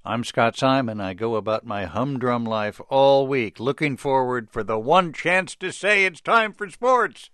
I'm Scott Simon. I go about my humdrum life all week, looking forward for the one chance to say it's time for sports.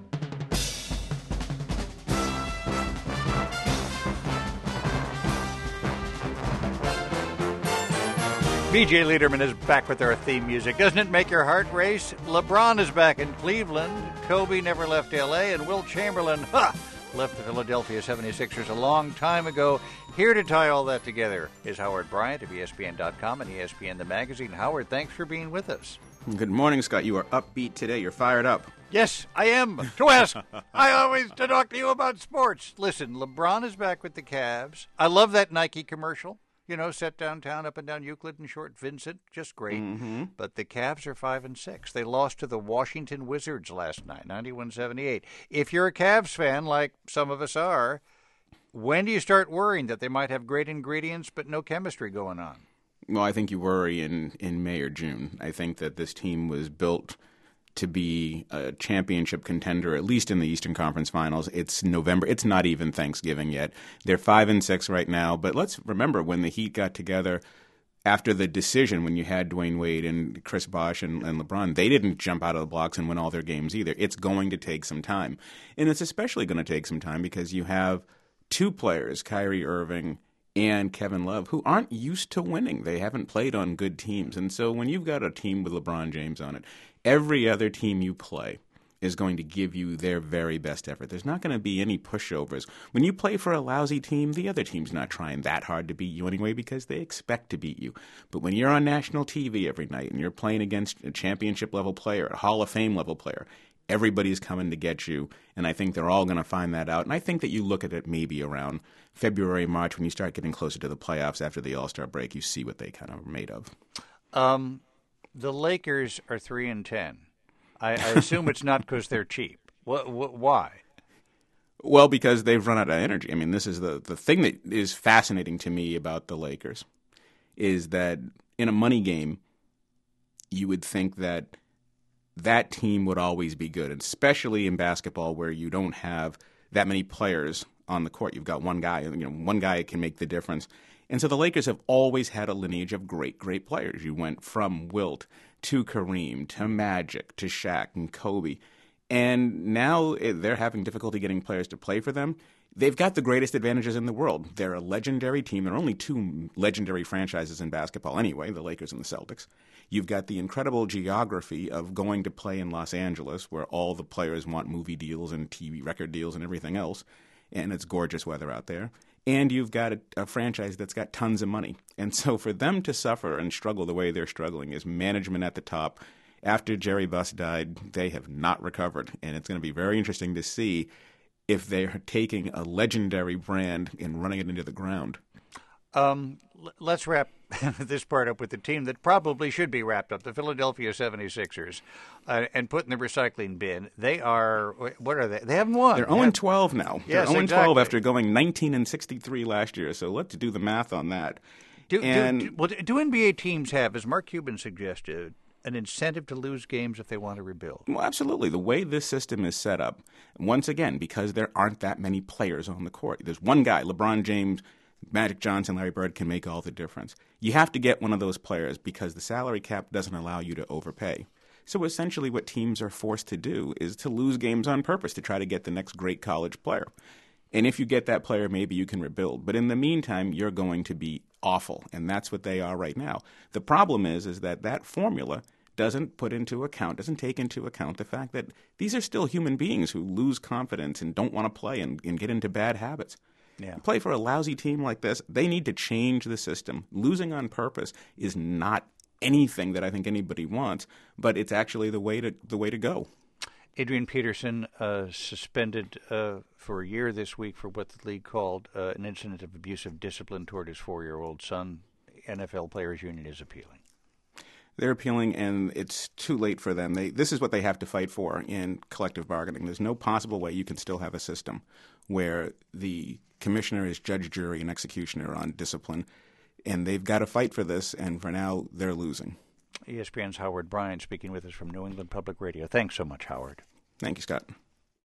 BJ Liederman is back with our theme music. Doesn't it make your heart race? LeBron is back in Cleveland. Kobe never left L.A. And Wilt Chamberlain, left the Philadelphia 76ers a long time ago. Here to tie all that together is Howard Bryant of ESPN.com and ESPN the Magazine. Howard, thanks for being with us. Good morning, Scott. You are upbeat today. You're fired up. Yes, I am. To ask, I always to talk to you about sports. Listen, LeBron is back with the Cavs. I love that Nike commercial. You know, set downtown, up and down Euclid and Short Vincent, just great. Mm-hmm. But the Cavs are 5-6. They lost to the Washington Wizards last night, 91-78. If you're a Cavs fan, like some of us are, when do you start worrying that they might have great ingredients but no chemistry going on? Well, I think you worry in May or June. I think that this team was built to be a championship contender, at least in the Eastern Conference Finals. It's November. It's not even Thanksgiving yet. They're 5-6 right now. But let's remember when the Heat got together after the decision, when you had Dwayne Wade and Chris Bosh and LeBron, they didn't jump out of the blocks and win all their games either. It's going to take some time. And it's especially going to take some time because you have two players, Kyrie Irving and Kevin Love, who aren't used to winning. They haven't played on good teams. And so when you've got a team with LeBron James on it, every other team you play is going to give you their very best effort. There's not going to be any pushovers. When you play for a lousy team, the other team's not trying that hard to beat you anyway because they expect to beat you. But when you're on national TV every night and you're playing against a championship-level player, a Hall of Fame-level player, everybody's coming to get you, and I think they're all going to find that out. And I think that you look at it maybe around February, March, when you start getting closer to the playoffs after the All-Star break, you see what they kind of are made of. The Lakers are 3-10. I assume it's not because they're cheap. Why? Well, because they've run out of energy. I mean, this is the thing that is fascinating to me about the Lakers is that in a money game, you would think that that team would always be good, especially in basketball where you don't have that many players on the court. You've got one guy, one guy can make the difference. And so the Lakers have always had a lineage of great, great players. You went from Wilt to Kareem to Magic to Shaq and Kobe. And now they're having difficulty getting players to play for them. They've got the greatest advantages in the world. They're a legendary team. There are only two legendary franchises in basketball anyway, the Lakers and the Celtics. You've got the incredible geography of going to play in Los Angeles where all the players want movie deals and TV record deals and everything else. And it's gorgeous weather out there. And you've got a franchise that's got tons of money. And so for them to suffer and struggle the way they're struggling is management at the top. After Jerry Buss died, they have not recovered. And it's going to be very interesting to see if they're taking a legendary brand and running it into the ground. Let's wrap this part up with the team that probably should be wrapped up, the Philadelphia 76ers, and put in the recycling bin. They are, what are they? They haven't won. They're 0-12 now. Yes, they're 0-12 exactly. After going 19-63 last year. So let's do the math on that. Do NBA teams have, as Mark Cuban suggested, an incentive to lose games if they want to rebuild? Well, absolutely. The way this system is set up, once again, because there aren't that many players on the court. There's one guy, LeBron James, Magic Johnson, Larry Bird can make all the difference. You have to get one of those players because the salary cap doesn't allow you to overpay. So essentially what teams are forced to do is to lose games on purpose to try to get the next great college player. And if you get that player, maybe you can rebuild. But in the meantime, you're going to be awful, and that's what they are right now. The problem is that formula doesn't take into account the fact that these are still human beings who lose confidence and don't want to play and get into bad habits. Yeah. Play for a lousy team like this, they need to change the system. Losing on purpose is not anything that I think anybody wants, but it's actually the way to go. Adrian Peterson suspended for a year this week for what the league called an incident of abusive discipline toward his 4-year-old son. NFL Players Union is appealing. They're appealing, and it's too late for them. This is what they have to fight for in collective bargaining. There's no possible way you can still have a system where the commissioner is judge, jury, and executioner on discipline, and they've got to fight for this, and for now, they're losing. ESPN's Howard Bryant speaking with us from New England Public Radio. Thanks so much, Howard. Thank you, Scott.